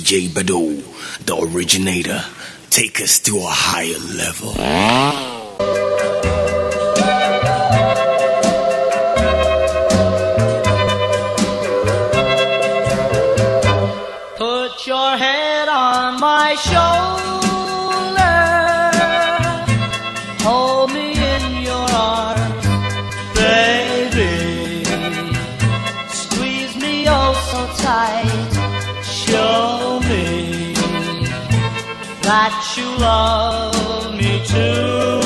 DJ Bado, the originator. Take us to a higher level. Put your head on my shoulder, hold me in your arms, baby. Squeeze me oh so tight, show me that you love me too.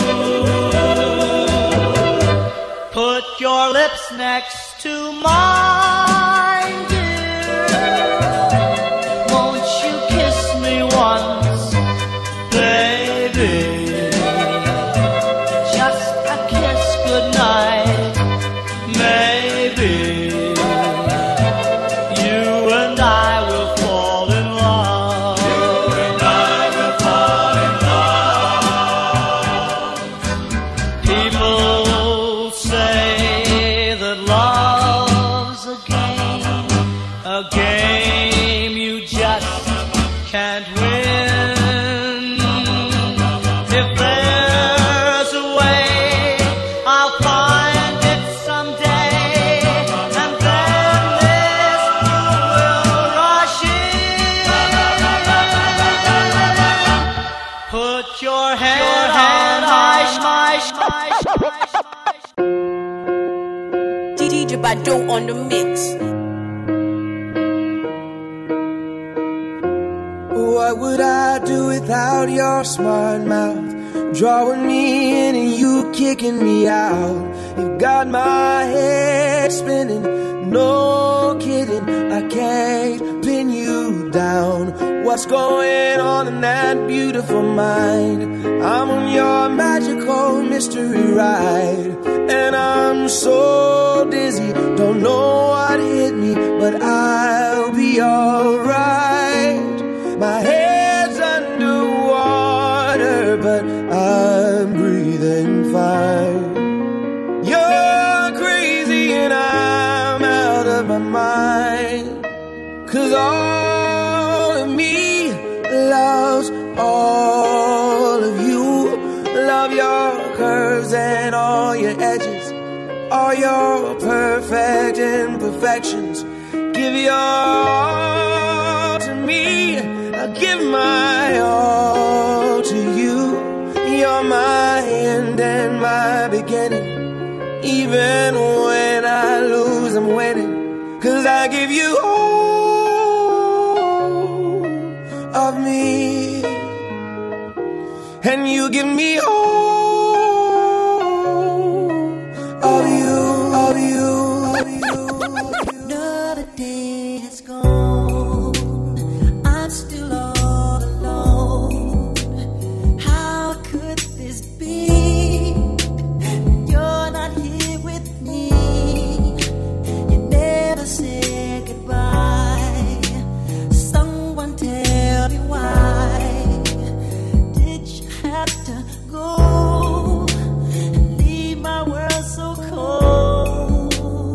Put your lips next to mine, dear. Won't you kiss me once, baby? Just a kiss goodnight, maybe. You and I will fall in love. You and I will fall in love. People say that love's a game you just can't win. If there's a way, I'll find it someday, and then this will rush in. Put your head on my DJ Bado on the mix. What would I do without your smart mouth? Drawing me in and you kicking me out. You've got my head spinning, no kidding. I can't pin you down. What's going on in that beautiful mind? I'm on your magical mystery ride, and I'm so dizzy, don't know what hit me, but I'll be alright. My head's underwater, but I'm breathing fine. You're crazy and I'm out of my mind. 'Cause all of me loves all of you. Love your curves and all your edges, all your perfect imperfections. Give your all to me, I give my all to you. You're my end and my beginning. Even when I lose, I'm winning. 'Cause I give you all of me, and you give me all of you, of you, of you. Another day has gone, I'm still all alone. How could this be? You're not here with me. You never said goodbye. Someone tell me why did you have to go and leave my world so cold?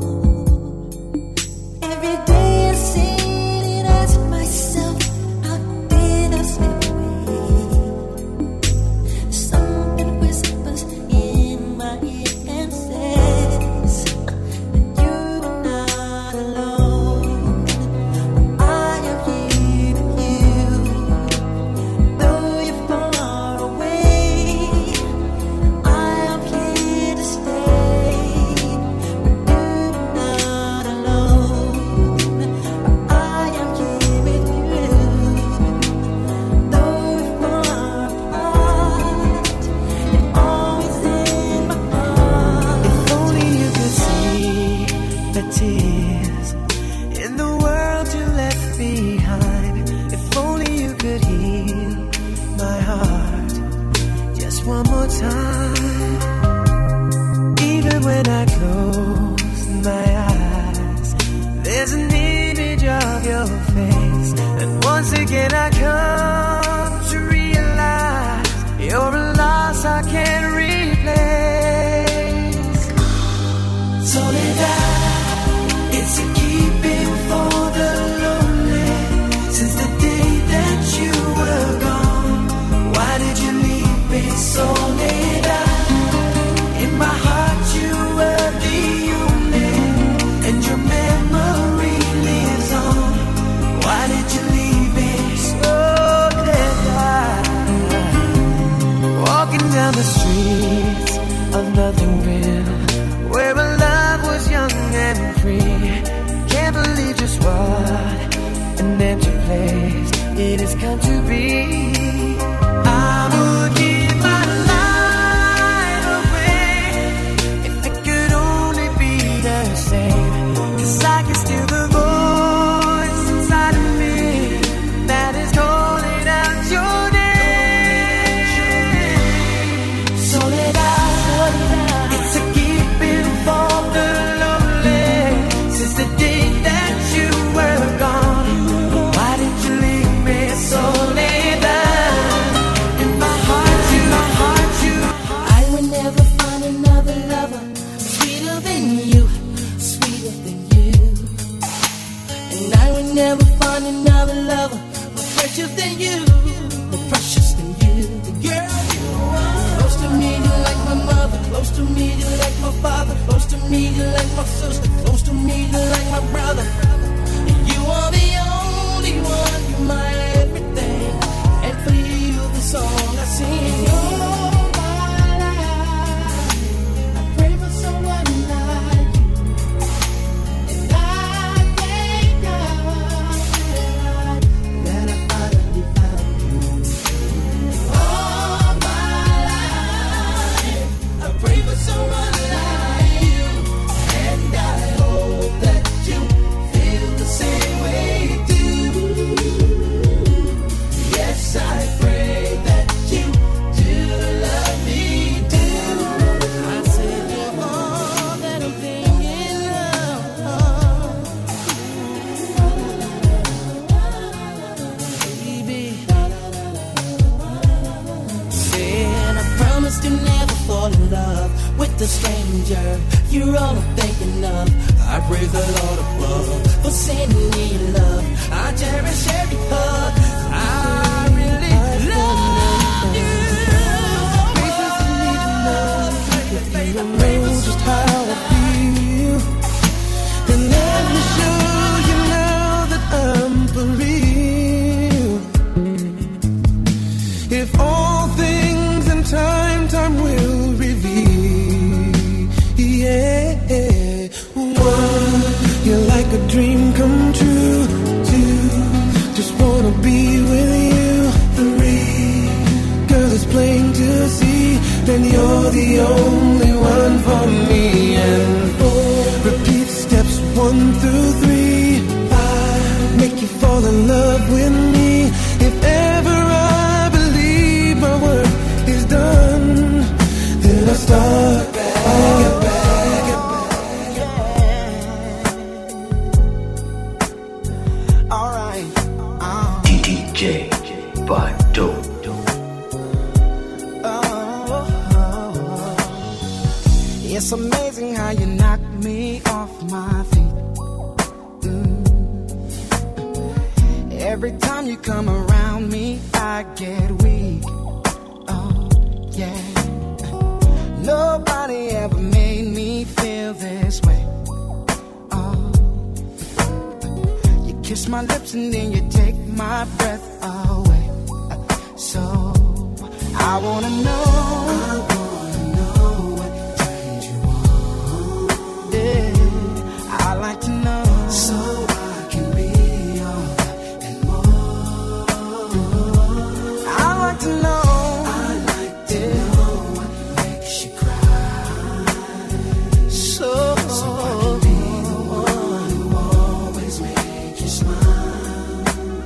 Every day I sit and ask myself, how did I slip away? Something whispers in my ear and says that you are not alone. I am here with you, though you're far away. I am here to stay, but you're not alone. I am here with you, though we're far apart. You're always in my heart. If only you could see the tears in the world you left behind. If only you could heal my heart just one more time. Even when I close my eyes, there's an image of your face, and once again I come to realize you're a loss I can't replace. Soledad, it's a keeping for the lonely. Since the day it has come to be. I would give my life away if it could only be the same. 'Cause I can still the voice inside of me that is calling out your name. Soledad, it's a keeping for the lonely. Since the day that you were gone, why did you leave me, Soledad? In my heart, you. I would never find another lover sweeter than you, sweeter than you. And I would never find another lover more precious than you, more precious than you. Girl, you are close to me, you're like my mother. Close to me, you're like my father. Close to me, you're like my sister. Close to me, you're like my brother. And you are the only one, you're my everything. And for you, the song I sing. All my life, I pray for someone like you. And I thank God that I finally found you. All my life, I pray for someone like you. And I hope that you feel the same way too. Yes, I pray that you do love me too. I said you're all that I'm thinking of, baby. Said I promised to never fall in love with a stranger. You're all I'm thinking of. I praise the Lord above for sending me love. I cherish every hug. I really love you. Places you need to know if you don't know just how I feel. Then let me show you now that I'm for real. If all things in time will reveal. Yeah, one, you're like a dream come true. Two, just wanna be with you. Three, girl, it's plain to see that you're the only one for me. And four, repeat steps 1 through 3. 5, make you fall in love with me. If ever I believe my work is done, then I start back. Alright, DJ Bado. It's amazing how you knock me off my feet. Every time you come around me, I get weak. Oh, yeah. Nobody ever made me feel this way. Oh, you kiss my lips and then you take my breath away. So I wanna know what turns you on. Yeah, I like to know so I can be all that and more. I like to know what makes you cry. So I can be the one who always makes you smile.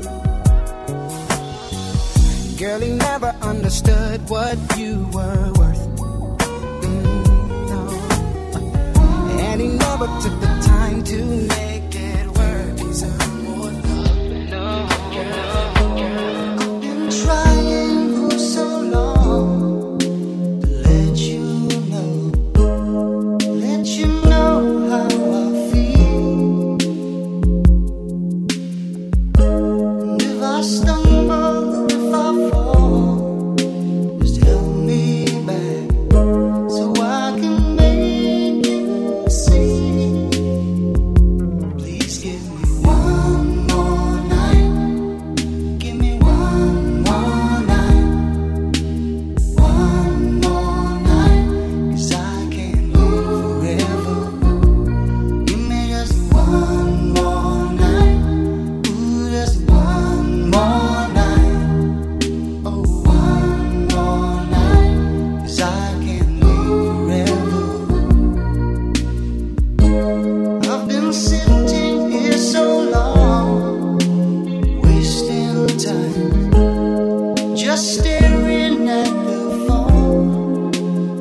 Girl, he never understood what you were worth. No. And he never took the time to make it work. He's a more no. I've been trying for so long to let you know how I feel. And if I stumble, if I fall, just help me back so I can make you see. Please give me one more night. Give me one more night. One more night. 'Cause I can't live forever. Give me just one more night. Ooh, just one more staring at the phone,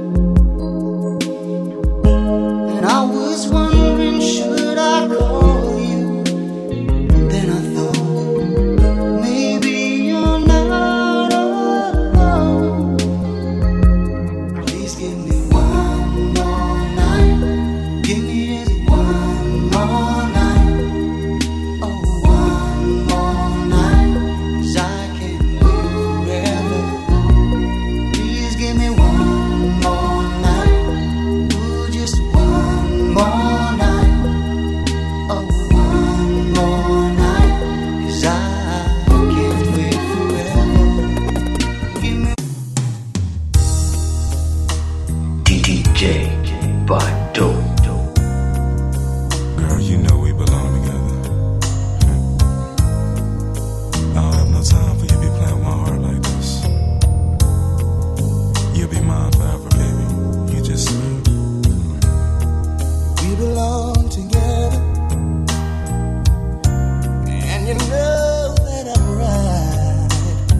and I was wondering, should I call you? Then I thought, maybe you're not alone. Please give me one more night. Give me just one more night. Oh, one more night. 'Cause I can't live forever. Please give me one more night. Ooh, just one more night. Oh, one more night. 'Cause I can't wait forever. Give me DJ Bado. Girl, you know we belong together. I don't have no time for you to be playing with my heart like this. You'll be mine forever, baby. You just say. We belong together, and you know that I'm right.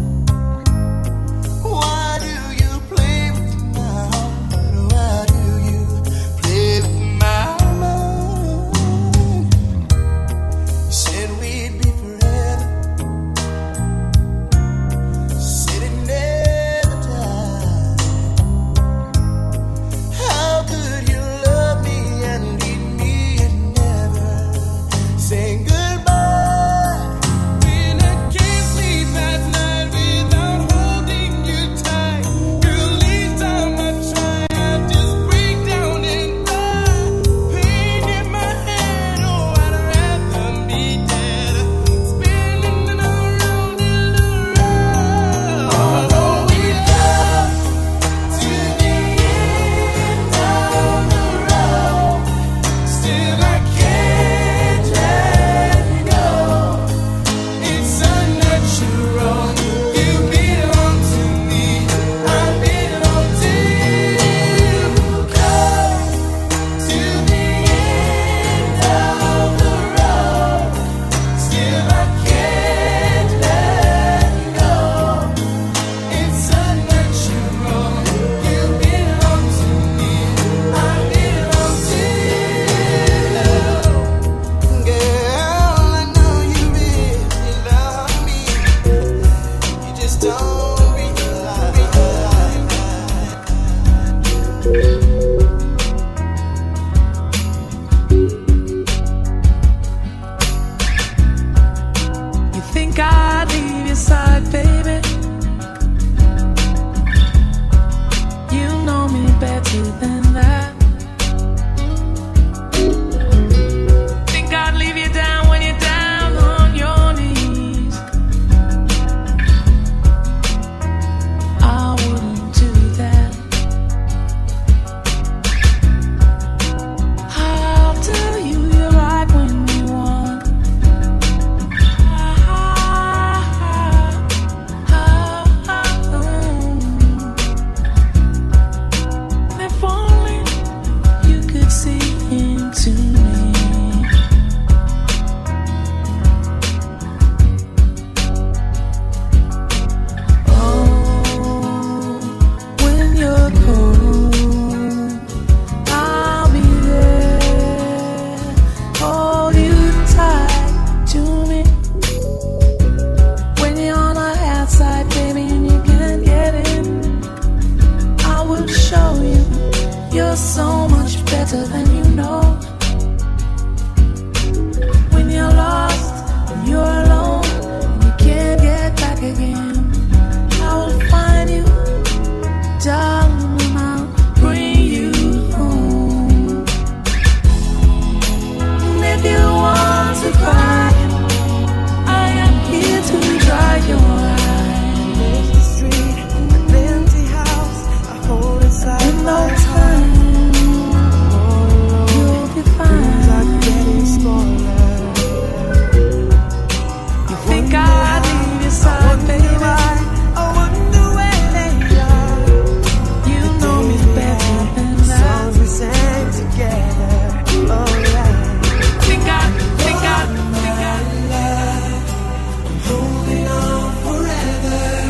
Why do you play with my heart? Why do you play with my mind? Said we'd be forever, said it never died. How could you love me and leave me and never say goodbye? When I can't sleep at night without holding you tight, girl, each time I try, I just break down and cry. Pain in my head, oh, I'd rather be dead, spinning around in the round. Although we come to the end of the road, still I can't let go. It's unnatural. You belong to me, I belong to you. Come to the end of the road, still I can't let go. It's unnatural. You belong to me, I belong to you. Girl, I know you really love me. You just don't realize. You think I'd leave your side, baby? You know me better than that. Think I'd leave you down when you're down on your knees? I wouldn't do that. I'll tell you you're right when you want. If only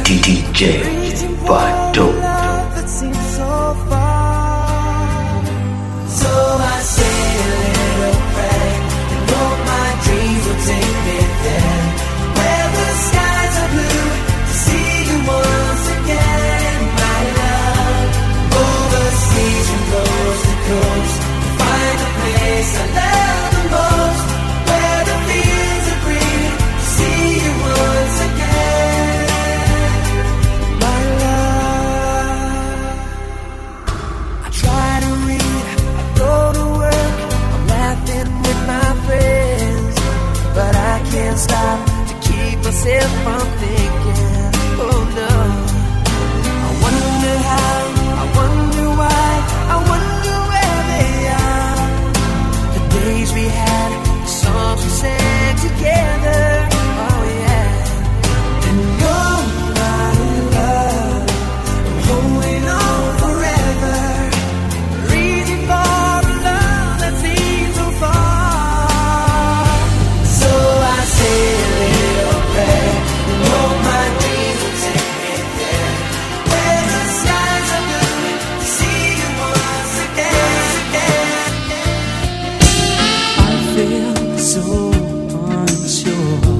DJ Bado. That seems so far. So I say a little prayer and hope my dreams will take me there, where the skies are blue, to see you once again, my love. Overseas from coast to coast, to find the place I love the most, where the fields are green, to see you once again, my love. I try to read, I go to work, I'm laughing with my friends, but I can't stop to keep myself from thinking, oh no. I wonder how, I wonder why, I wonder where they are. The days we had, the songs we sang together, oh yeah. And you're not in love, I'm holding on forever, reaching for a love that seems so far. So I say a little prayer and hope my dreams will take me there, where the skies are blue, to see you once again. I feel so unsure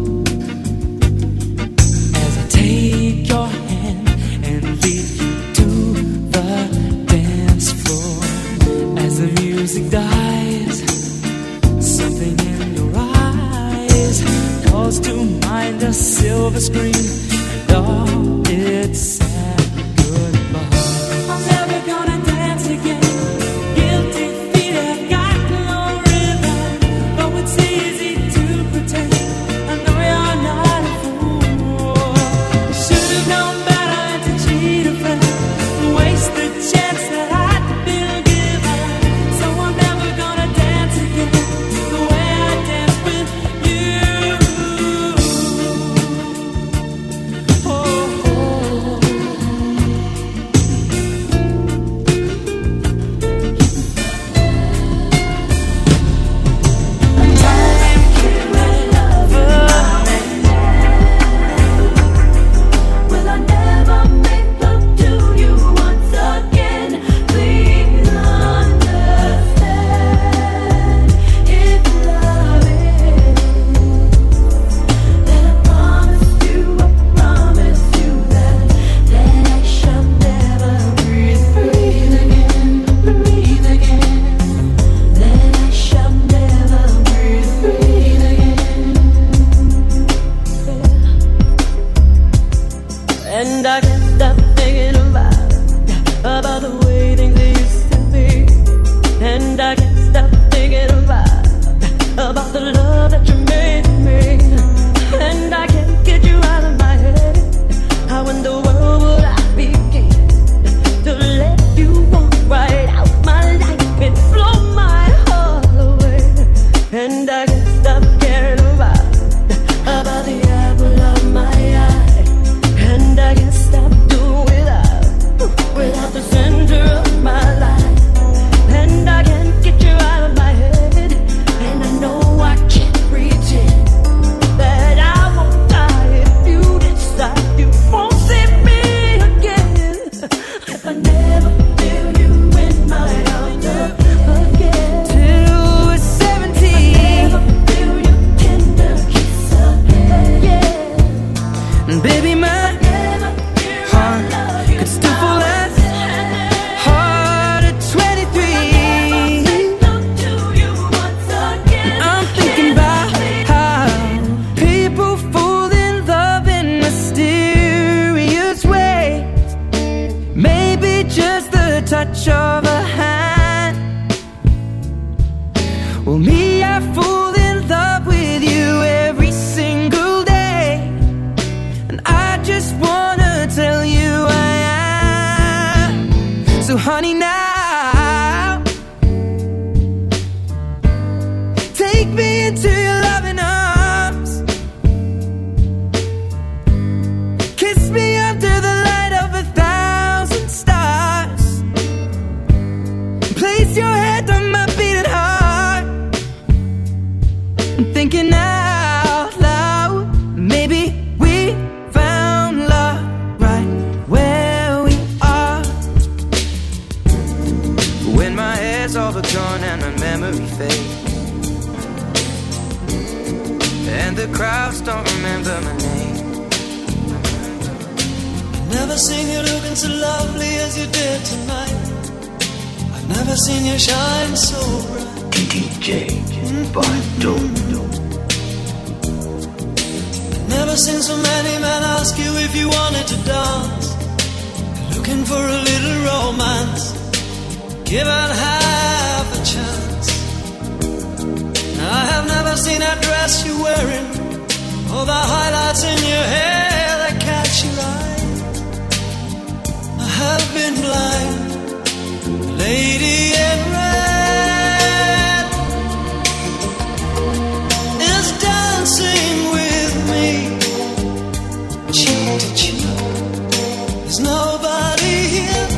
as I take your hand and lead you to the dance floor. As the music dies, something in your eyes calls to mind a silver screen and all its sad goodbye. I'm never gonna dance again. Guilty feet have got no rhythm, though it's easy to pretend. I know you're not a fool. Should've known better to cheat a friend, waste the chance that I'd been given. So I'm never gonna dance again the way I danced with you. Oh, Will I never make love to you once again? Please understand, if love is, then I promise you that I shall never breathe again, that I shall never breathe again. And I can't stop thinking about the way things used to be. And I can't stop thinking about the love that you made me. And I can't get you out of my head. How in the world would I begin to let you walk right out my life and blow my heart away? And I can't stop caring about the apple of my eye. And I can't stop doing without the center of my life. And I can't get you out of my head. And I know I can't pretend that I won't die if you decide you won't see me again. If I never feel you in my arms again, till we're 17, never feel your tender kiss again, yeah. And baby, my heart could still fall as hard at 23. I'm thinking about how people fall in love in mysterious ways. Maybe just the touch of a hand. Well, me, I fall in love with you every single day. And I just wanna tell you I am. So honey, now take me into your loving arms. Kiss me under the light of 1,000 stars. Place your head on my beating heart. thinking out loud. Maybe we found love. never seen you looking so lovely as you did tonight. I've never seen you shine so bright. DJ Bado. Never seen so many men ask you if you wanted to dance. Looking for a little romance, given half a chance. Now I have never seen that dress you're wearing, or the highlights in your hair that catch your eye. I have been blind, lady in red is dancing with me, cheek to cheek. There's nobody here,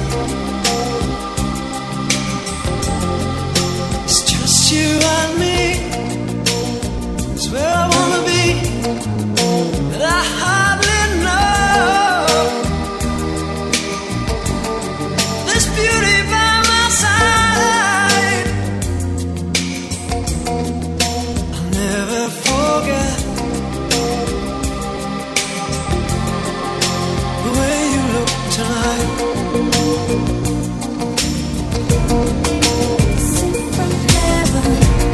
it's just you and me. It's where I wanna be, but I hardly know this beauty by my side. I'll never forget the way you look tonight. Sent from heaven,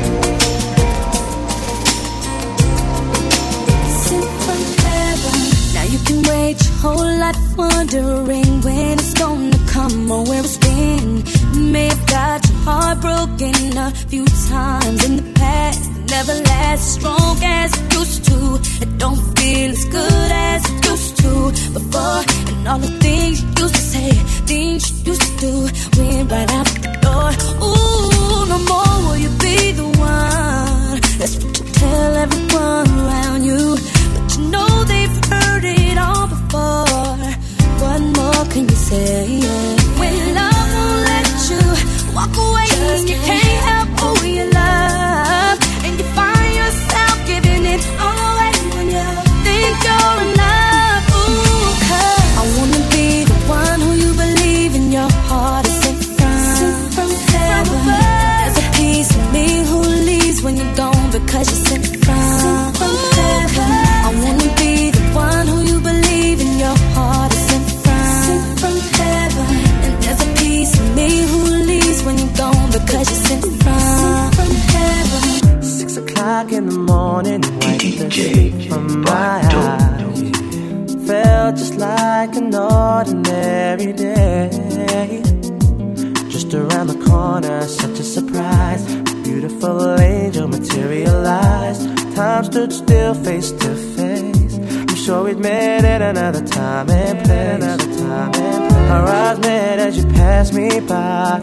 sent from heaven. Now you can wait your whole life wondering when it's gonna come or where it's been. You may have got your heart broken a few times in the past. It never lasts as strong as it used to. It don't feel as good as it used to before. And all the things you used to say, things you used to do, went right out the door. Ooh, no more will you be the one. That's what you tell everyone around you, but you know they've heard it all before. What more can you say? When love won't let you walk away, you can't help who you love, and you find yourself giving it all away when you think you're in love. Ooh, 'cause I wanna be the one who you believe in your heart is sent from heaven. There's a piece of me who leaves when you're gone because you're sent from heaven. I wanna be the one who you believe in your heart is sent from heaven. And there's a piece of me who leaves when you're gone because you're sent from heaven. 6 o'clock in the morning, wipe the sleep from my eyes. Felt just like an ordinary day. Just around the corner, such a surprise. A beautiful angel materialized. Time stood still, face to face. I'm sure we'd met at another time and place. Our eyes met as you passed me by.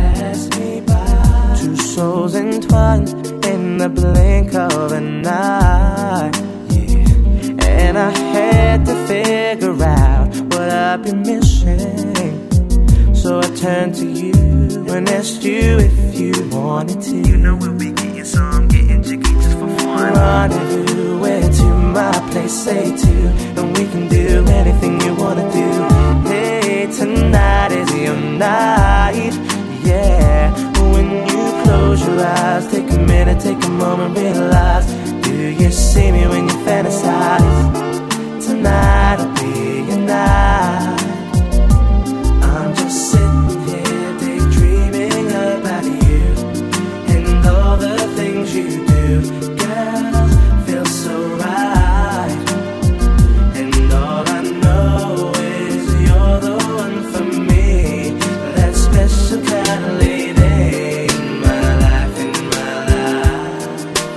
Two souls entwined in the blink of an eye. And I had to figure out what I've been missing. So I turned to you and asked you if you wanted to. You know we'll be getting some, getting jiggy just for fun. Rendezvous, where to my place, say to, and we can do anything you wanna do. Hey, tonight is your night, yeah. When you close your eyes, take a minute, take a moment, realize. Do you see me when you fantasize? Tonight'll be your night. I'm just sitting here daydreaming about you and all the things you do. Girl, feels so right. And all I know is you're the one for me. That special kind of lady in my life, in my life.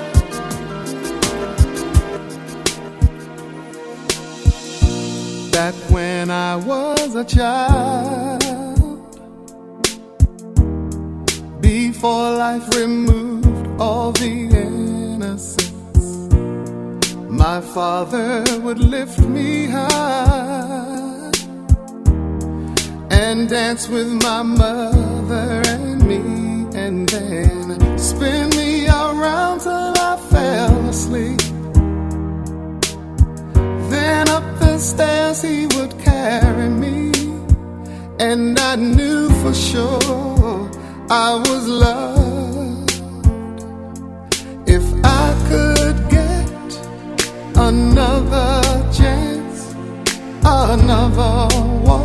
Back when I was a child, before life removed all the innocence, my father would lift me high and dance with my mother and me, and then spin me around till I fell asleep. Then up the stairs he would carry me, and I knew for sure I was loved. If I could get another chance, another walk,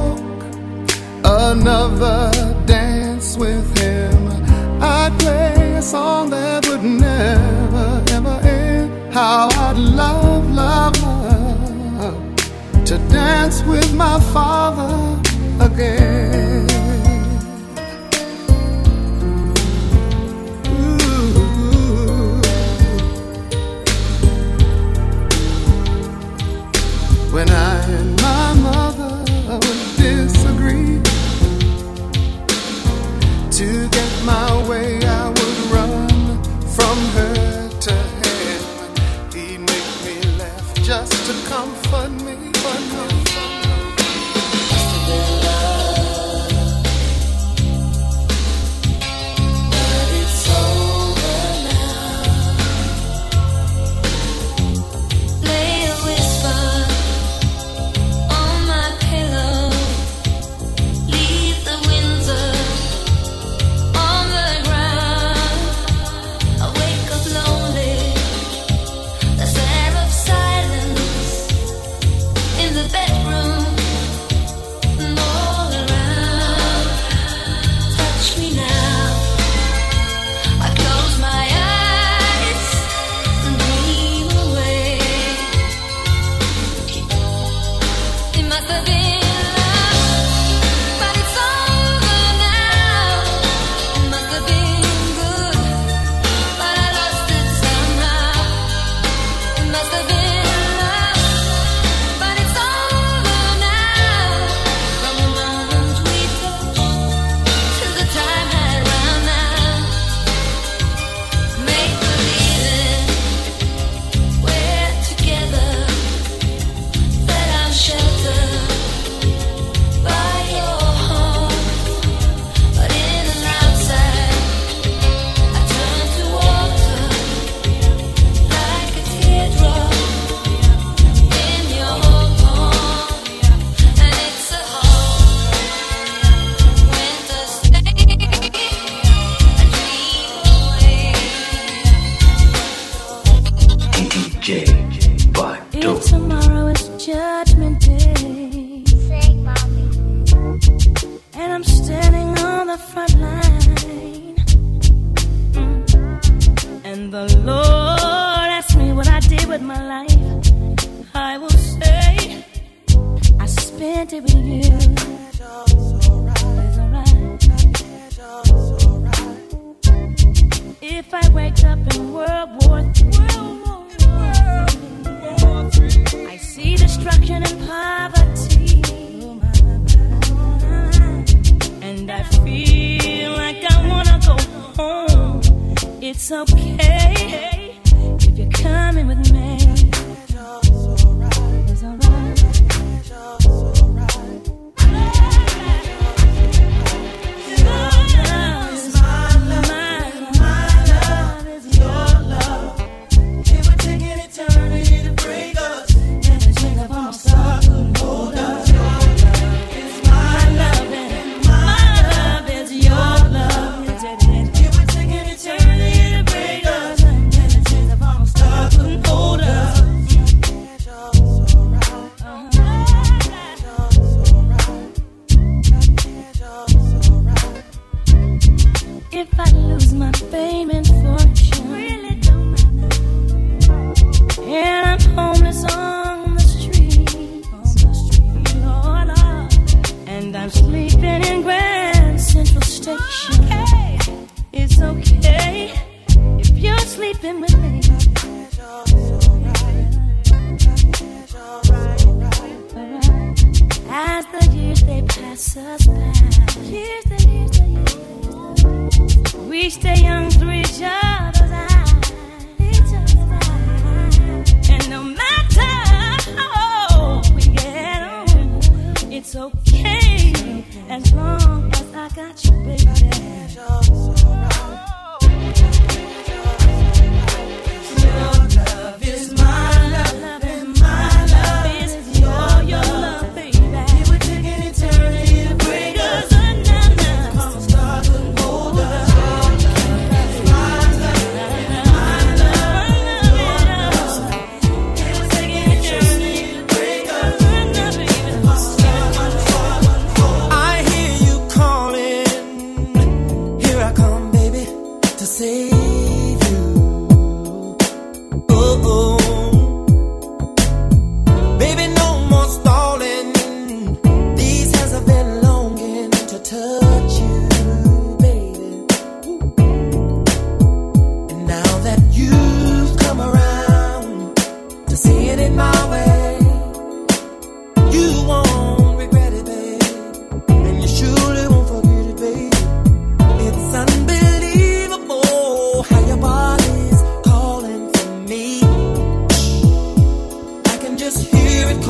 another dance with him, I'd play a song that would never, ever end. How I'd love, love, love to dance with my father again. When I and my mother would disagree, to get my way I would run from her to him. He'd make me laugh just to comfort me.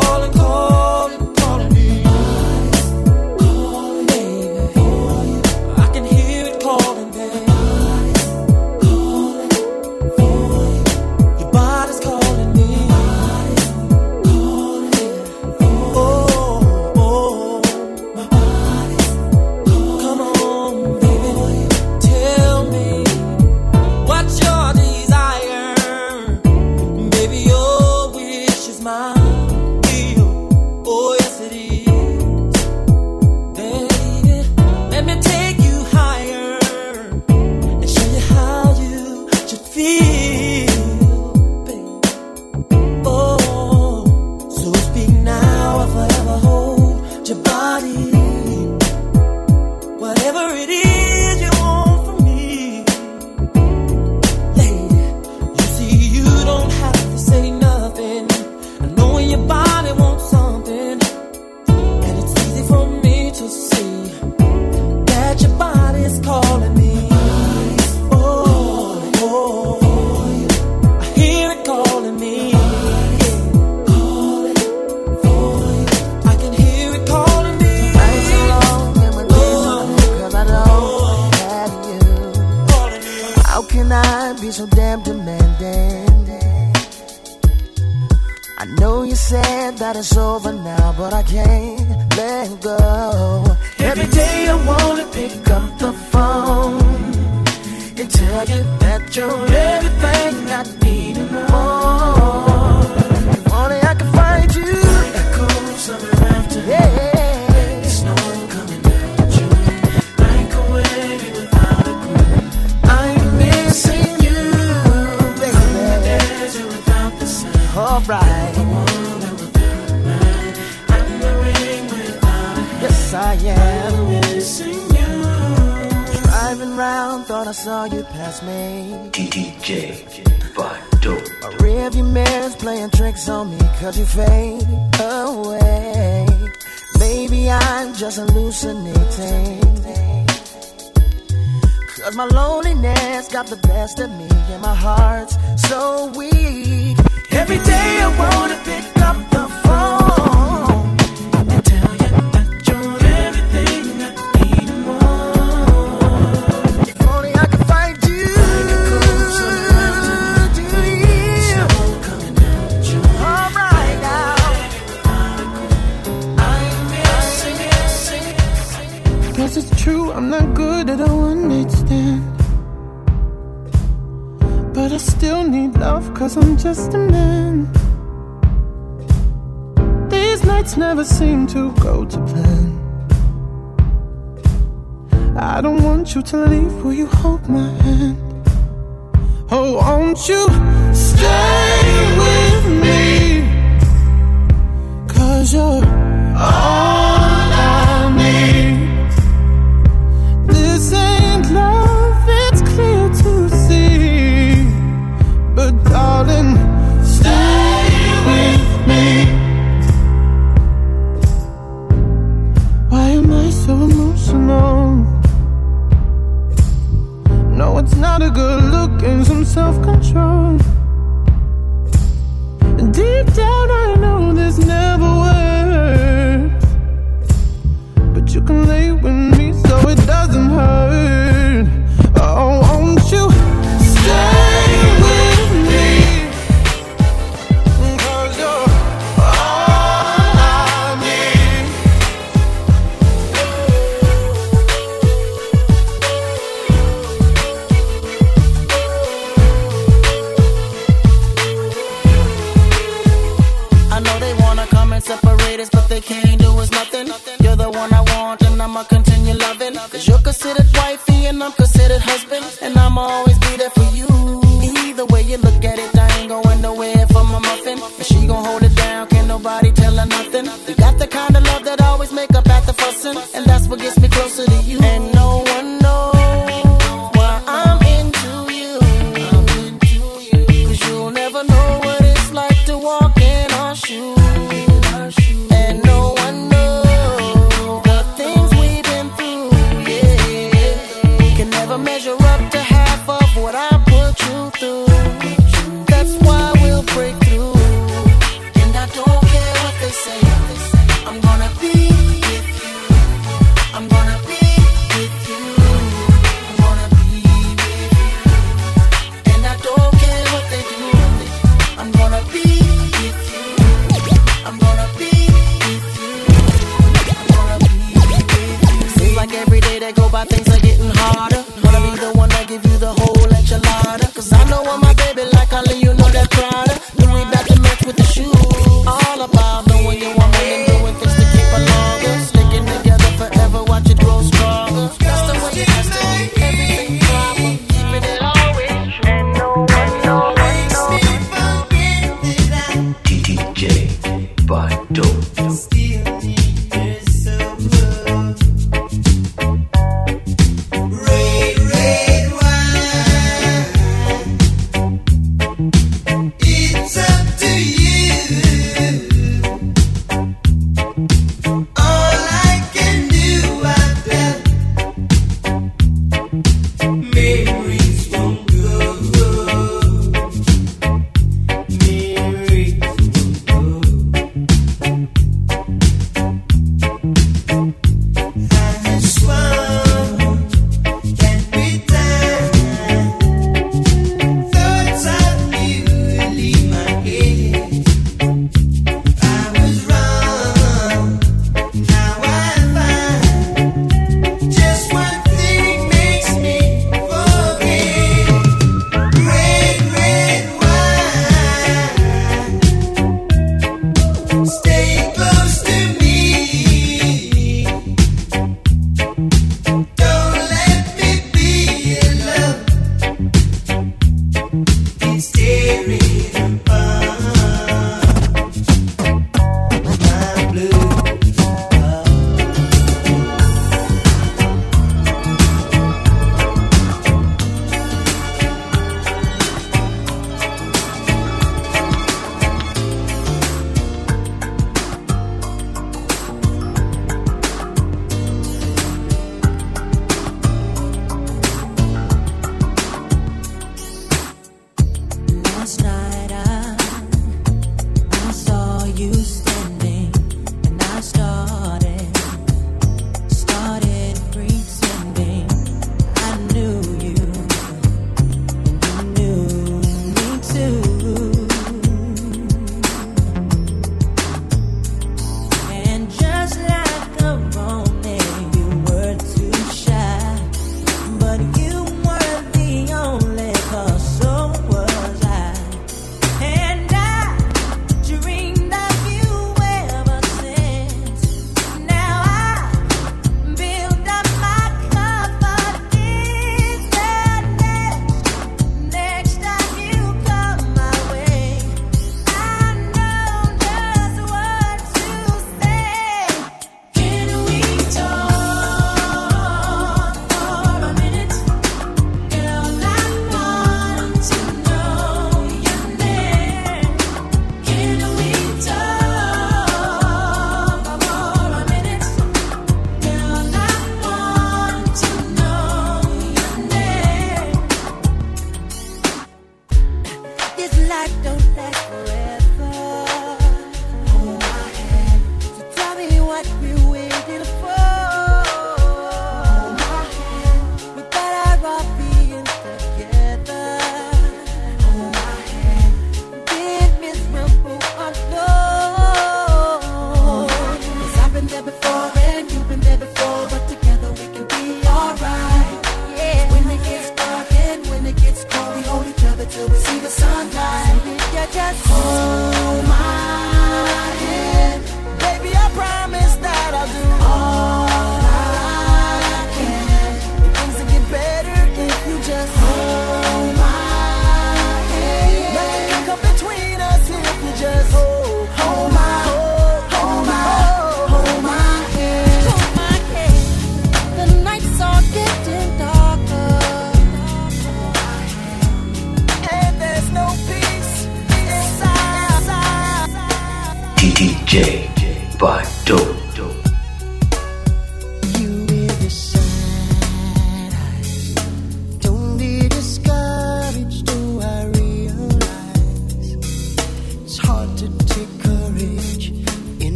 calling, calling, calling me. Calling, baby. I can hear it calling, baby. Calling for you. Your body's calling me. Calling, oh, oh, my body's calling. Come on, baby, tell me what's your desire. Baby, your wish is mine. Oh, yes it is. Baby, let me take you higher and show you how you should feel, baby. Oh, so speak now or forever hold your body. Whatever it is you want from me, lady. You see, you don't have to say nothing. I know when your body wants something, and it's easy for me to see that your body's calling me. Oh, oh, I hear it calling me. Calling for you. I can hear it calling me. Nights so long and my days are long 'cause I don't have you. Calling me. How can I be so damn demanding? I know you said that it's over now, but I can't let go. Every day I wanna pick up the phone and tell you that you're everything I need and more. If only I could find you. Echo summer after. Yeah. It's no one coming down June. Like a wave without a groove. I'm missing you, baby. Desert without the sun. Alright. Yes, I am missing you. Driving round, thought I saw you pass me. DJ Bado. My rearview mirror's playing tricks on me 'cause you fade away. Maybe I'm just hallucinating, 'cause my loneliness got the best of me and my heart's so weak. Every day I wanna pick up the phone and tell you that you're everything I need and more. If only I could find you. Do you? All right now. I'm missing you. 'Cause it's true, I'm not good at a one-night stand, but I still need love 'cause I'm just a man. These nights never seem to go to plan. I don't want you to leave, will you hold my hand? Oh, won't you stay with me? 'Cause you're all I need. This ain't love, it's clear to see. But darling, stay with me. Why am I so emotional? No, it's not a good look and some self-control. Deep down I know this never works, but you can lay with me so it doesn't hurt. Oh, won't you stay with me? 'Cause you're all I need. I know they wanna come and separate us, but they can't do us nothing. You're the one I want and I'ma continue loving. 'Cause you're considered wifey and I'm considered husband, and I'ma always be there for you. Either way you look at it, I ain't going nowhere for my muffin. And she gon' hold it down, can't nobody tell her nothing. We got the kind of love that always make up at the fussing, and that's what gets me closer to you. And no one knows why I'm into you. 'Cause you'll never know what it's like to walk in our shoes. And no one knows the things we've been through, yeah. Can never measure up to half of what I put you through. That's why we'll break through. And I don't care what they Dope.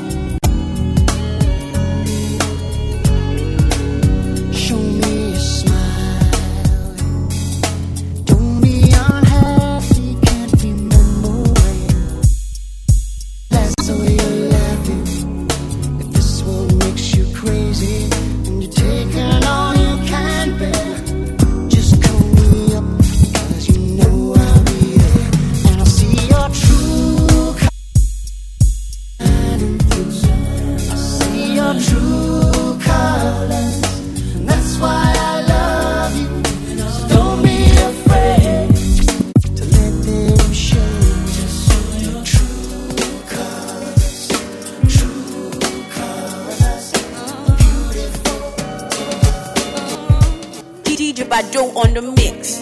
Show me a smile. DJ Bado on the mix.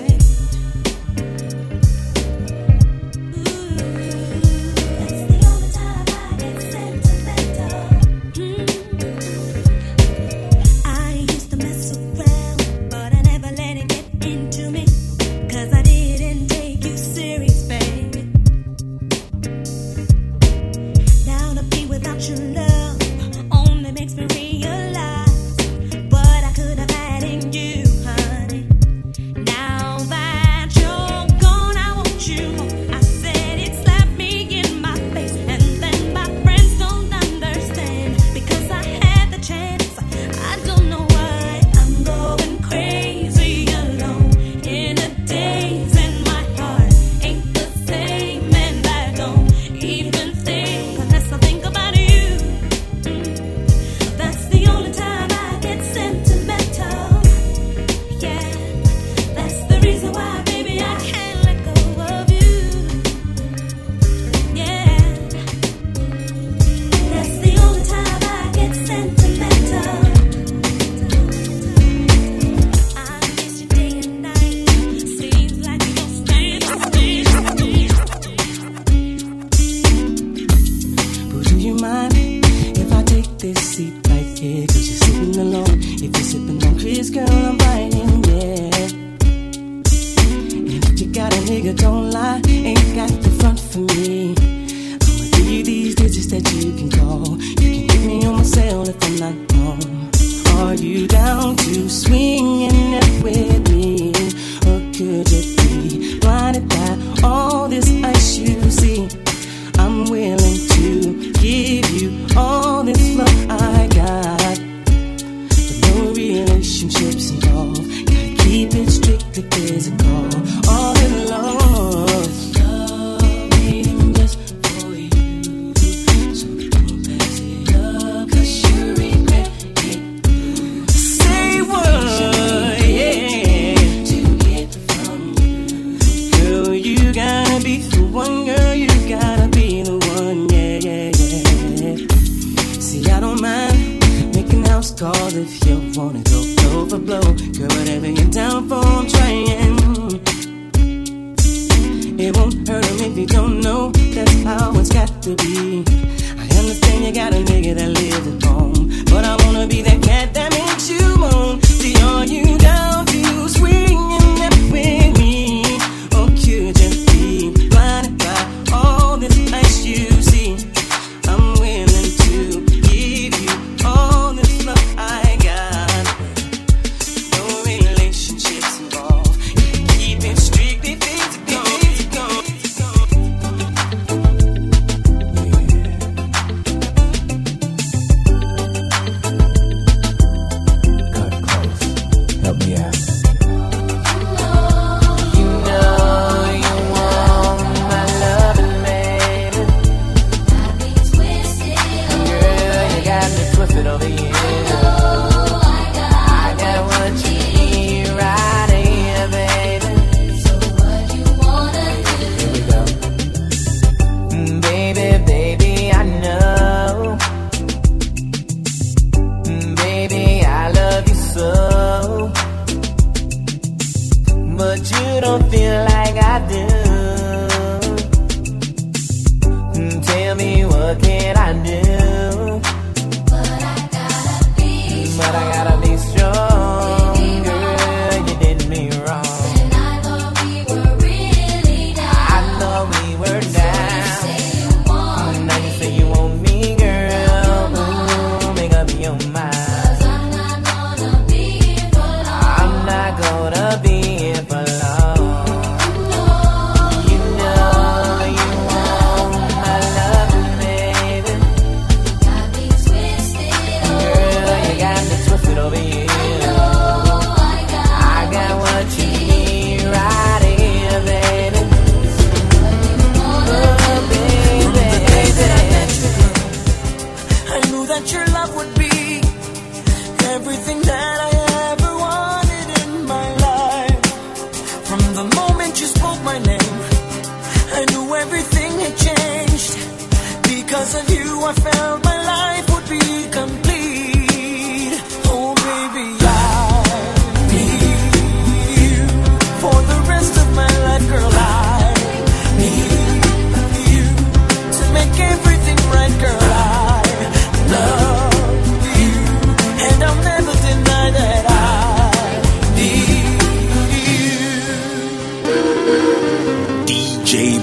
Because of you, I felt my life would be complete. Oh, baby, I need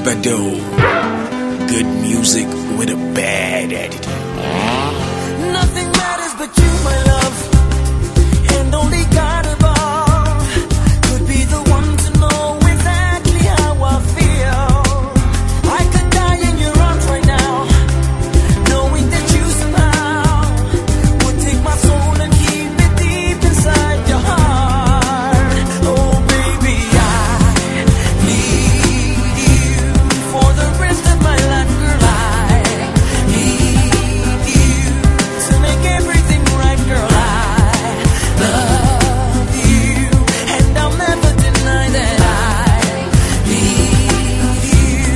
Troubadour. Good music with a bad attitude. Nothing matters but you, my love, and only God above could be the one to know exactly how I feel. I could die in your arms right now, knowing that you somehow would take my soul and keep it deep inside your heart. Oh baby, I need you for the rest of my life, girl. I need you to make everything right, girl. I love you, and I'll never deny that I need you.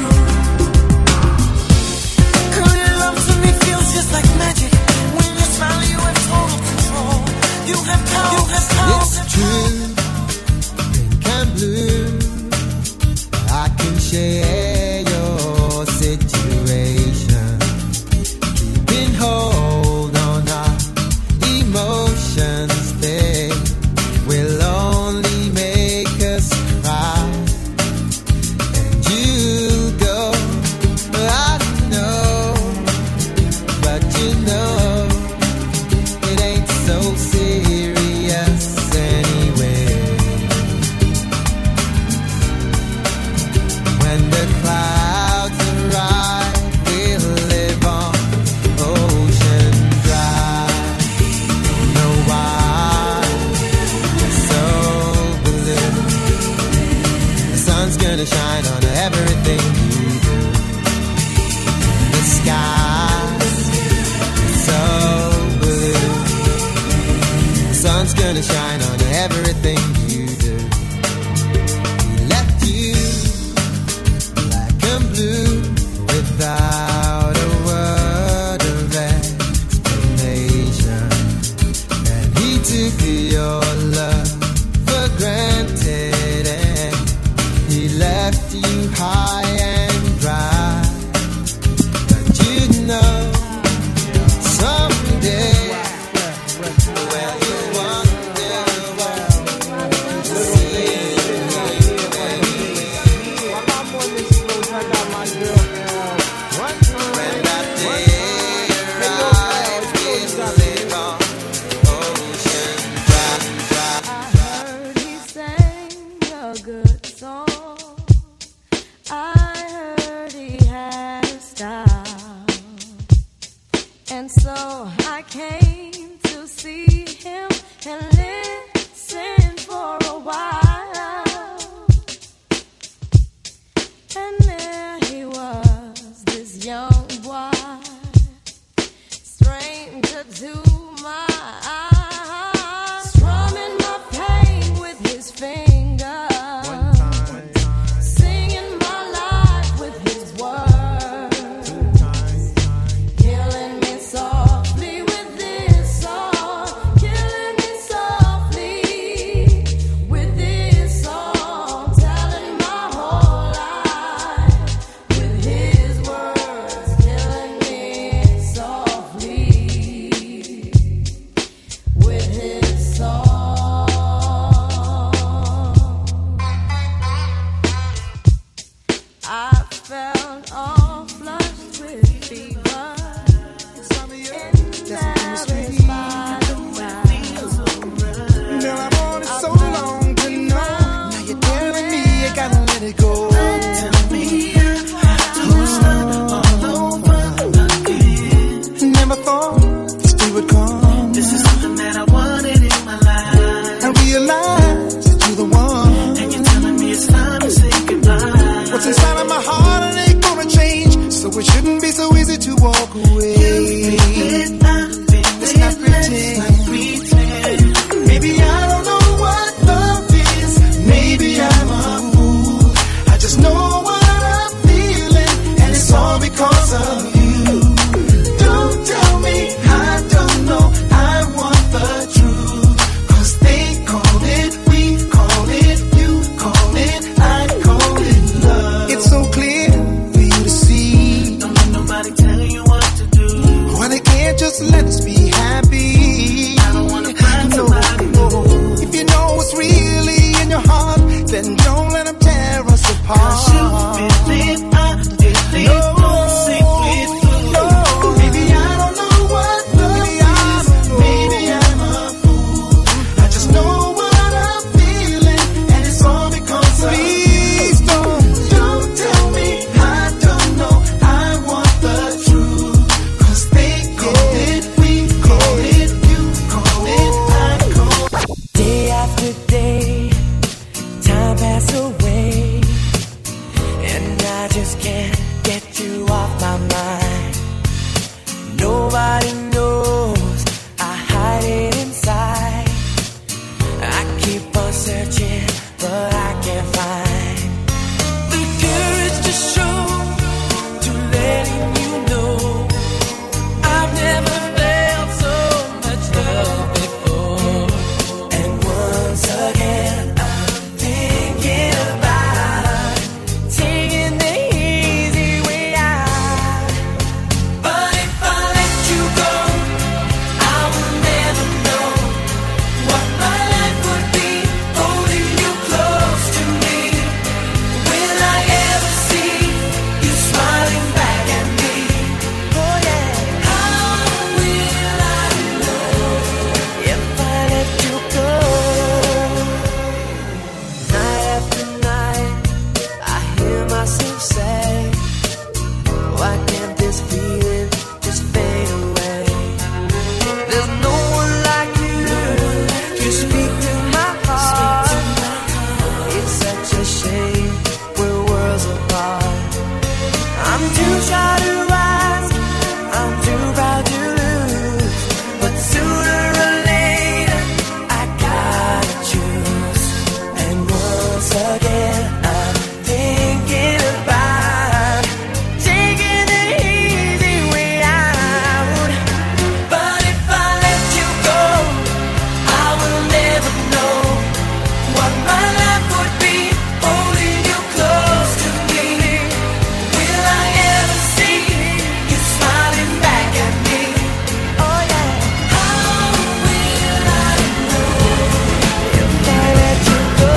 Girl, your love to me feels just like magic. When you smile, you have total control. You have power, you have power. It's true, pink and blue, I can share your situation. Keeping hold on our emotions, they will only make us cry. And you go, I know, but you know it ain't so serious anyway. When the clouds arrive, we'll live on ocean drive. Don't know why we're so blue. The sun's gonna shine on everything you do. The sky's so blue. The sun's gonna shine on everything you do. We left you black and blue without a word of explanation. And he took your love for granted, and he left you high searching, but I can't find the courage to show, to letting you know I've never felt so much love before. And once again I'm thinking about taking the easy way out. But if I let you go, I will never know what my life would be holding you close to me. Will I ever see you smiling back at me? Oh yeah. How will I know if I let you go? Night after night I hear myself say, why can't this feeling just fade away? There's no one like you to speak to my heart. It's such a shame we're worlds apart. I'm too shy to rise, I'm too proud to lose, but sooner or later I gotta choose. And once again I'm thinking about taking the easy way out. But if I let you go, I will never know what my life would be holding you close to me. Will I ever see you smiling back at me? Oh yeah. How will I know if I let you go?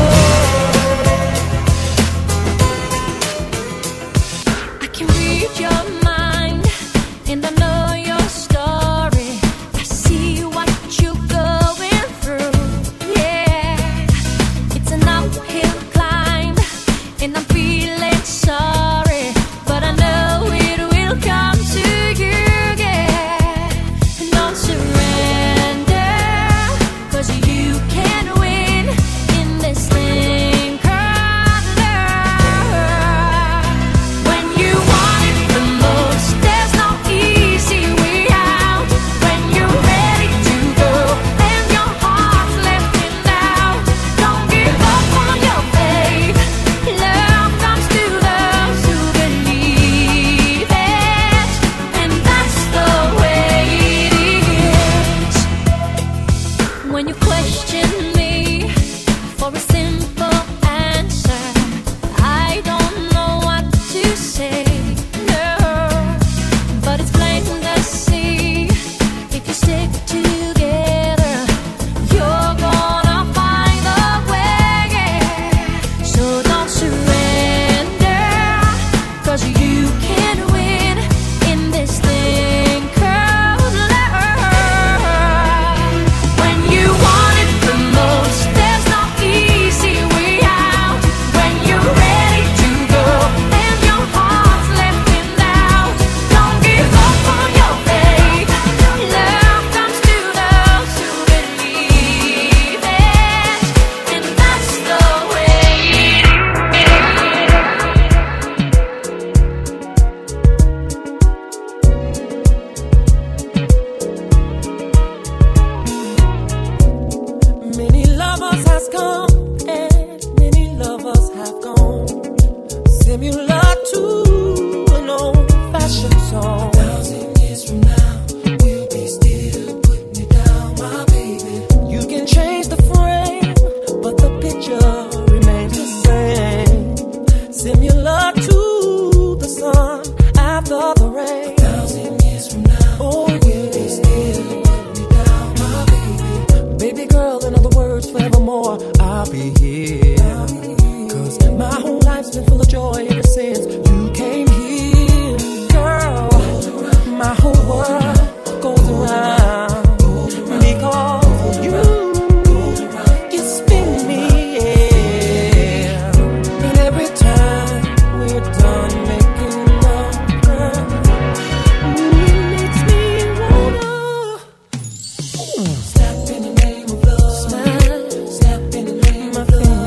I can read your mind and I know your story. I see what you're going through. Yeah, it's an uphill climb and I'm feeling sorry, but I know it will come to you. Yeah, and don't surrender, 'cause you can win in this thing called love. When you want it the most, there's no easy way out. When you're ready to go and your heart's lifting out, don't give up on your faith. Love comes to those who believe it, and that's the way it is. When you question me for a simple answer, I don't know what to say. No, but it's plain to see, if you stick together, you're gonna find a way. So don't surrender, 'cause you can win in this thing called love. When you want it the most, there's no easy way out. When you're ready to go and your heart's lifting out, don't give up on your faith. Love comes to those who believe it, and that's the way it Many lovers has come and many lovers have gone, similar to an old-fashioned song. 1,000 years from now, we'll be still putting it down, my baby. You can change the frame, but the picture remains the same. Similar to the sun after the rain. 1,000 years from now, oh, we'll be still putting it down, my baby. Baby girl, in other words, forevermore, I'll be here. 'Cause my whole life's been full of joy ever since you came here. Girl, my whole world goes around because you spin me, yeah. And every time we're done making love, girl, it makes me wanna snap in the name of love, snap in the name of love.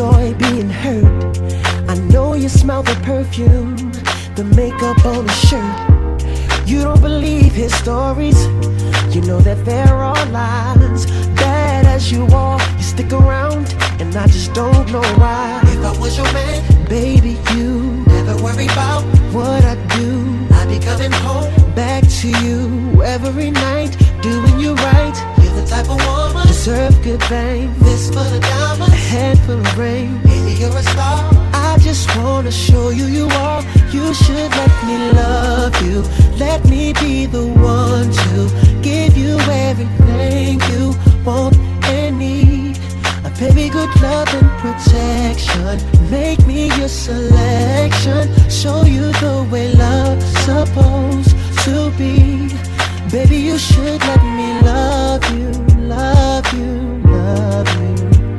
enjoy being hurt. I know you smell the perfume, the makeup on his shirt. You don't believe his stories, you know that there are lies. Bad as you are, you stick around, and I just don't know why. If I was your man, baby, you never worry about what I do. I'd be coming home back to you every night, doing you right. You're the type of woman deserve good fame. This for the diamonds, a handful of rain. Baby, you're a star. I just wanna show you you are. You should let me love you. Let me be the one to give you everything you want and need. A baby, good love and protection. Make me your selection. Show you the way love's supposed to be. Baby, you should let me love you, love you, love you,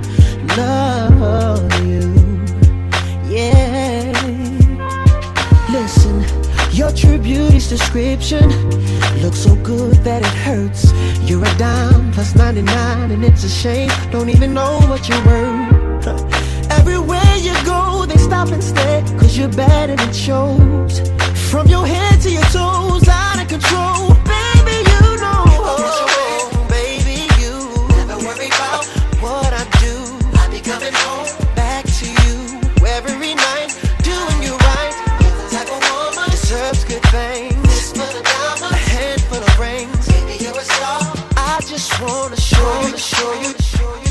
love you. Yeah. Listen, your true beauty's description looks so good that it hurts. You're a dime plus 99, and it's a shame. Don't even know what you're worth. Everywhere you go, they stop and stare, 'cause you're bad and it shows. From your head to your toes, out of control. Baby, you know. Baby, you never worry about what I do. I'll be coming home back to you every night, doing you right. You're the type of woman deserves good things. This for the diamonds, a handful of rings. Baby, you're a star. I just wanna show you, show you, show you.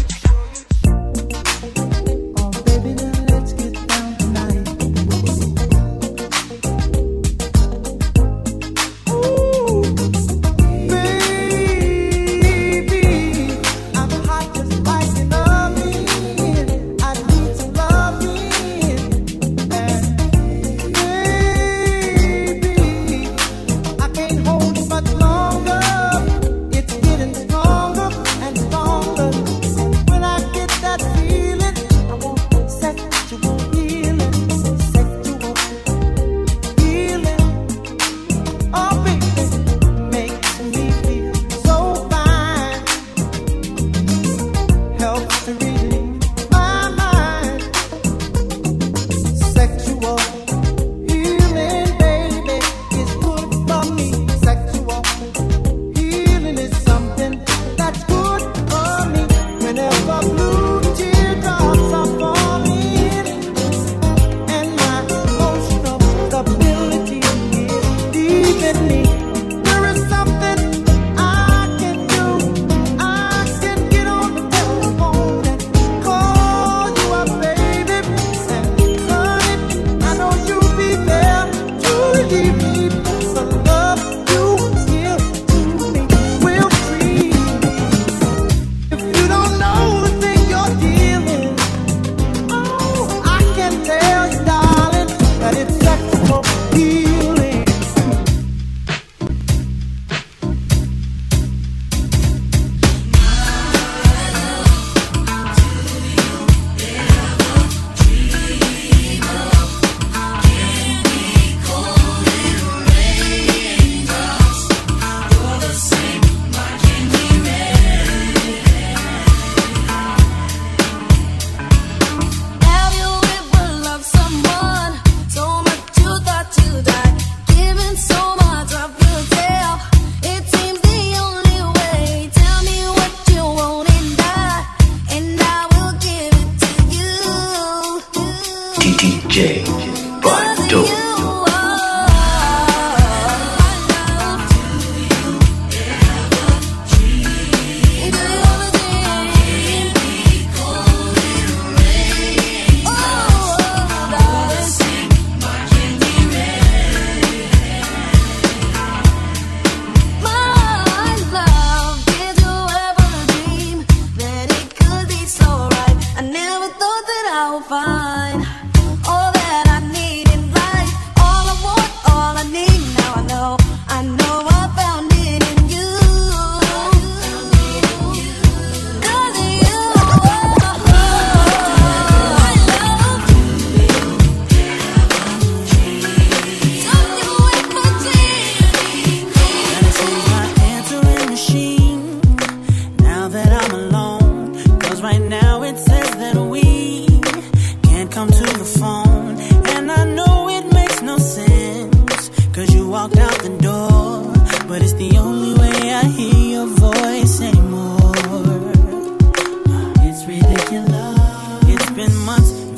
Oh, baby, now let's get down tonight. Ooh, baby, I'm hot just like an oven. I need some loving. And baby, I can't hold it much longer. It's getting stronger and stronger. When I get that feeling, I want sexual healing, sexual healing. Oh, baby, makes me feel so fine. Helps to relieve my mind. Sexual healing, baby, is good for me. Sexual healing is something that's good for me. Whenever blue teardrops are falling and my emotional stability is leaving me, there is something I can do. I can get on the telephone and call you up, baby, and honey, I know you'll be there to relieve me. The love you give to me will free me. If you don't know the thing you're dealing, oh, I can tell you, darling, that it's sexual healing. Have you ever loved someone so much you thought you'd die? Giving so much I will tell. It seems the only way. Tell me what you want and I will give it to you. DJ Bando. Find all that I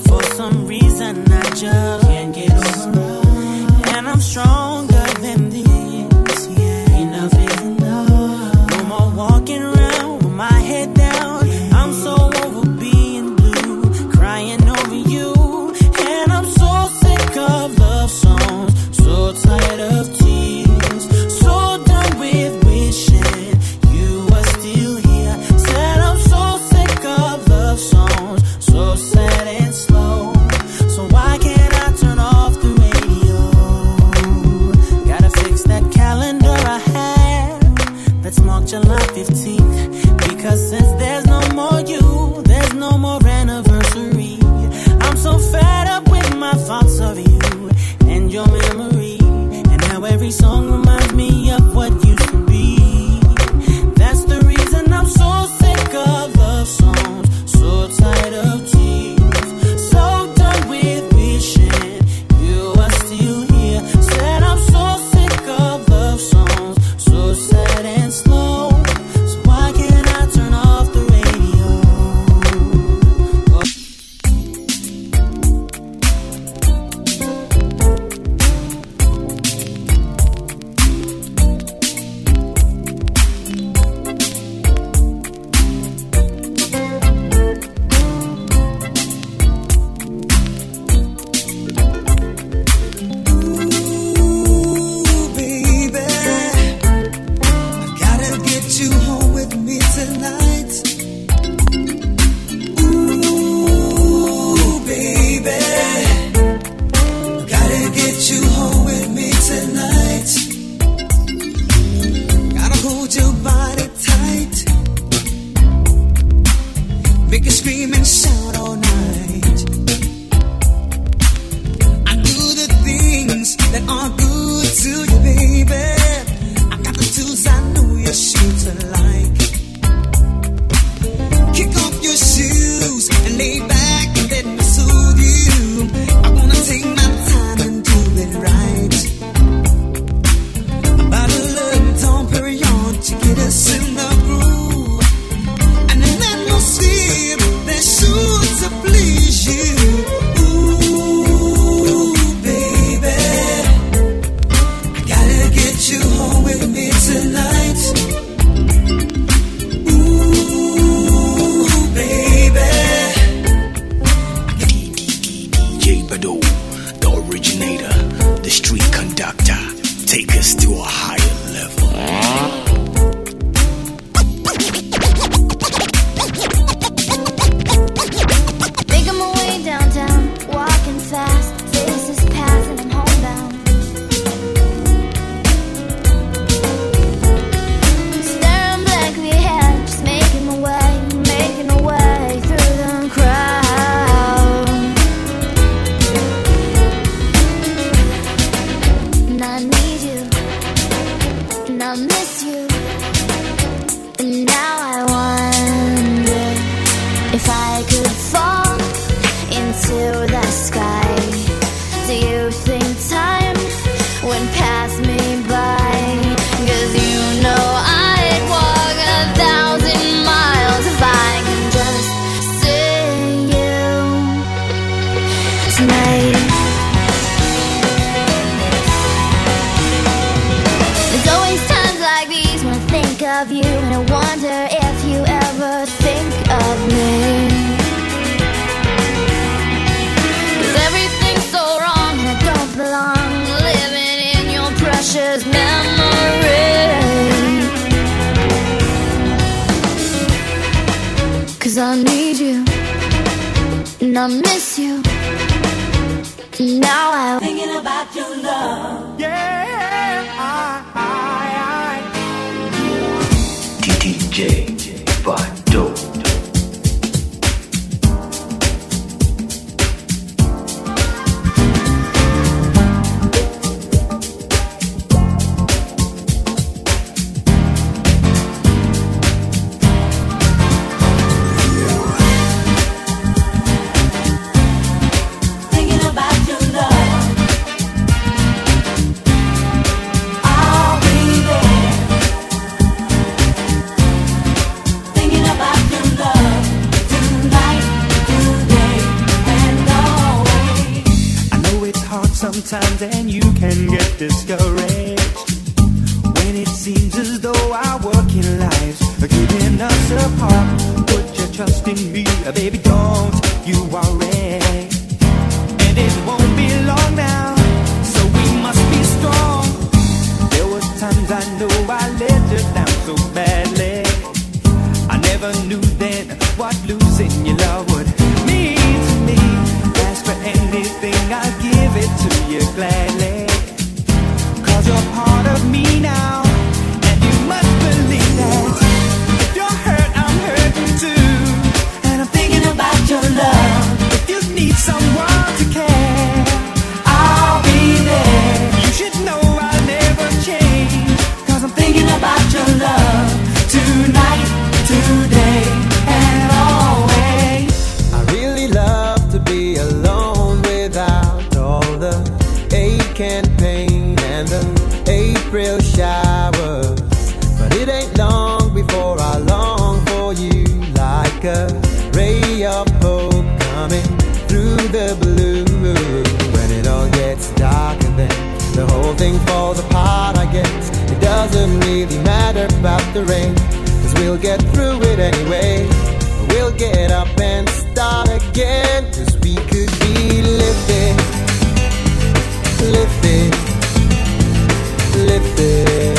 For some reason I just can't get over it. And I'm stronger than this. Yeah, enough is enough. No more walking around with my head down. I'm so over being blue, crying over you. And I'm so sick of love songs, so tired of tears, so done with wishing you were still here. Said I'm so sick of love songs, so sad and slow. So why can't I turn off the radio? Gotta fix that calendar I have that's marked July 15th. Because since there's no more you, there's no more anniversary. I'm so fed up with my thoughts of you and your memory, and how every song reminds me of what used to be. That's the reason I'm so sick of love songs, so tired of tears, so done with wishing you were still here. Said I'm so sick of love songs, so sad and slow. So why can't I turn off the radio? Ooh, baby, I gotta get you home with me tonight. Ooh, baby, I gotta get you home with me tonight. Gotta hold your body tight, make you scream and shout all night. I do the things that are good to you, baby. I got the tools I know you're sure to like. Kick off your shoes and lay back and let me soothe you. I wanna take my time and do it right. Bottle of Dom Perignon to get us in the groove, and an atmosphere that's sure to please you. Ooh, baby, I gotta get you home with me tonight. Ooh, baby. DJ Bado, the originator, the street conductor. Take us to a higher level. Making my way downtown, walking fast, faces pass and I'm homebound. Staring blankly ahead, just making my way through the crowd. And I need you, and I miss you, and now I wonder if I could fall into the sky. Do you think time would pass me by? 'Cause you know I'd walk 1,000 miles if I can just see you tonight. There's always times like these when I think of you, and I wonder if you ever think of me. 'Cause everything's so wrong and I don't belong, living in your precious memory. 'Cause I need you, and I miss you, and now I'm thinking about your love. DJ Bado. Thinking about your love. sometimes and you can get discouraged when it seems as though our working lives are keeping us apart. Put your trust in me, baby, don't you worry. And it won't be long now, so we must be strong. There was times I know I let you down so badly. I never knew then what losing your love would mean to me. Ask for anything, I'll give it to you gladly. 'Cause you're part of me now, and you must believe that. If you're hurt, I'm hurting too, and I'm thinking about your love. If you need someone to care, I'll be there. You should know I'll never change, 'cause I'm thinking about your love tonight, today, and always. I really love to be alone without all the ache and pain and the April showers. But it ain't long before I long for you, like a ray of hope coming through the blue. When it all gets darker, then the whole thing falls apart, I guess. It doesn't really matter about the rain, 'cause we'll get through it anyway. We'll get up and start again, 'cause we could be lifted, lifted, lifted.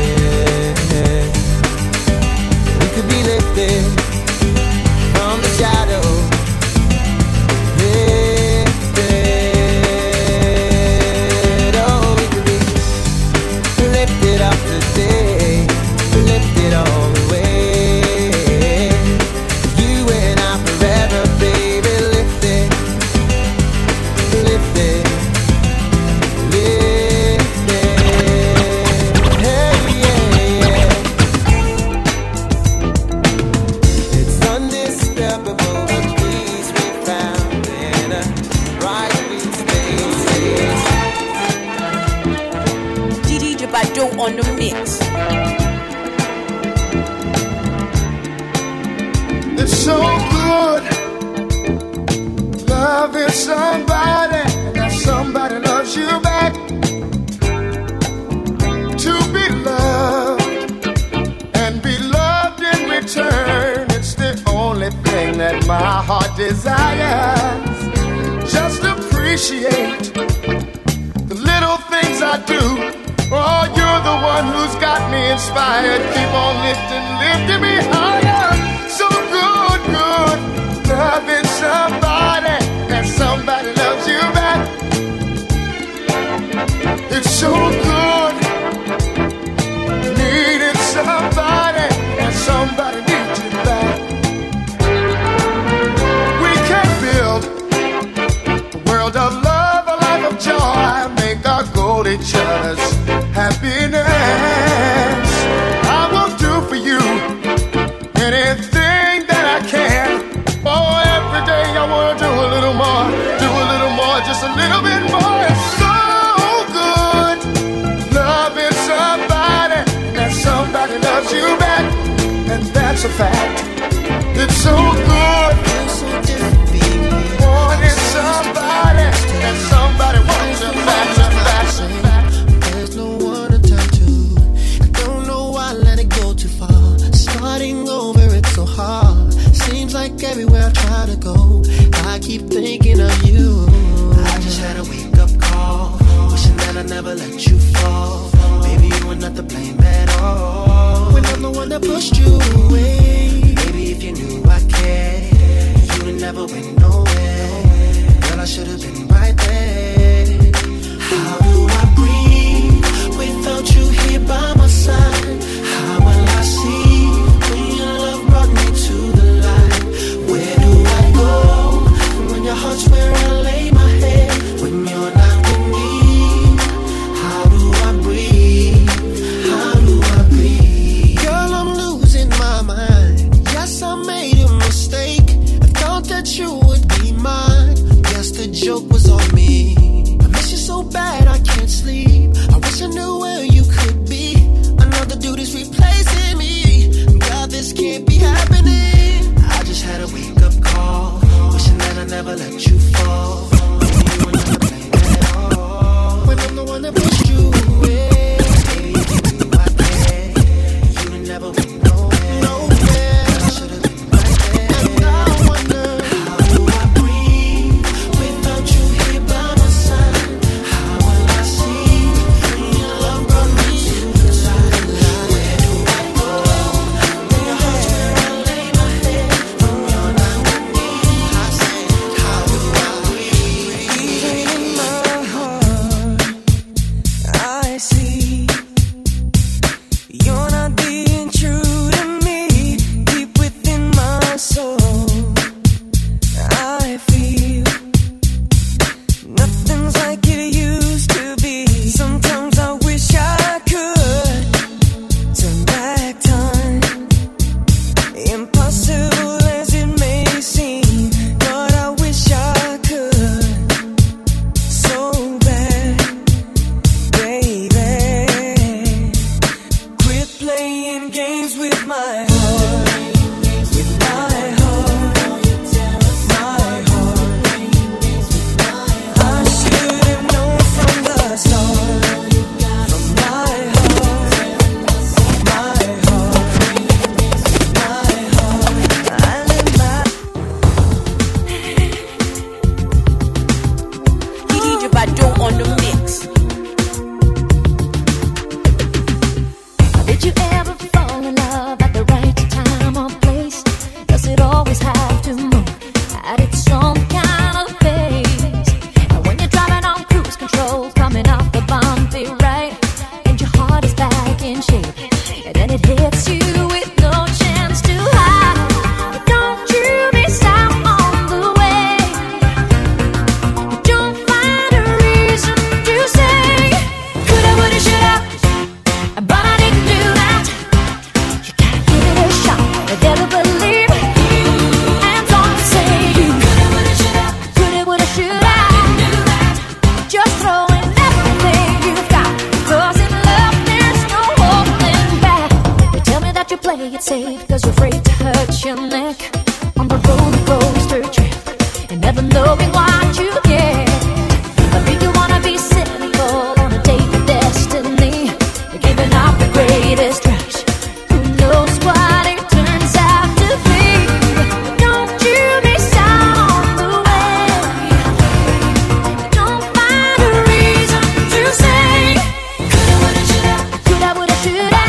We could be lifted from the shadow, lifted. Oh, we could be lifted up today, lifted all the way. On the mix. It's so good loving somebody, and that somebody loves you back. To be loved and be loved in return, it's the only thing that my heart desires. Just appreciate the little things I do. Oh, you're the one who's got me inspired. Keep on lifting me higher. So good, good, loving somebody, and somebody loves you back. It's so good, needing somebody, and somebody needs you back. We can build a world of love, a life of joy, make our goal each other's happiness. I will do for you anything that I can. Oh, every day I want to do a little more, just a little bit more. It's so good loving somebody, and somebody loves you back, and that's a fact. It's so good wanting somebody, and somebody wants you back. Starting over, it's so hard. Seems like everywhere I try to go, I keep thinking of you. I just had a wake-up call, wishing that I never let you fall. Maybe you were not to blame at all, when I'm the one that pushed you away. Maybe if you knew I cared, you would never went nowhere. Girl, I should have been right there. How do I breathe without you here by my side? How will I see when your love brought me to the light? Where do I go when your heart's where I lay my head? When you're not with me, how do I breathe? How do I breathe? Girl, I'm losing my mind. Yes, I made a mistake. I thought that you would be mine. Guess the joke was on me. I miss you so bad I can't sleep. I wish I knew where you could be. Another dude is replacing me. God, this can't be happening. I just had a wake-up call, wishing that I never let you fall. You were not to blame at all. Bado on the mix. Did you ever fall in love at the right time or place? Does it always have to move at its own kind of pace? And when you're driving on cruise control, coming off the bumpy right, and your heart is back in shape, and then it hits you with no chance to hide. But don't you miss out on the way. You don't find a reason to say, coulda, woulda, shoulda, but I didn't do that. You gotta give it a shot, you never believe, and don't say you coulda, woulda, shoulda, just throwing everything you've got, 'cause in love there's no holding back. They tell me that you play it safe 'cause you're afraid to hurt your neck on the roller coaster trip, and never knowing what you get. But if you wanna be cynical on a date with destiny, you're giving up the greatest rush. Who knows what it turns out to be? Don't you miss out on the way. Don't find a reason to say, coulda, woulda, shoulda, coulda, woulda, shoulda.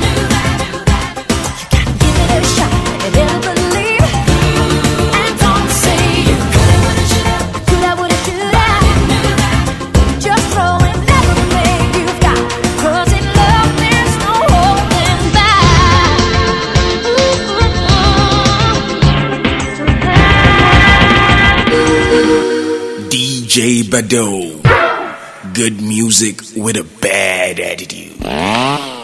You gotta give it a shot and never believe, and don't say you coulda, woulda, shoulda, coulda, woulda, shoulda. Just throwing everything you've got, 'cause in love there's no holding back. DJ Bado. Good music with a bad attitude.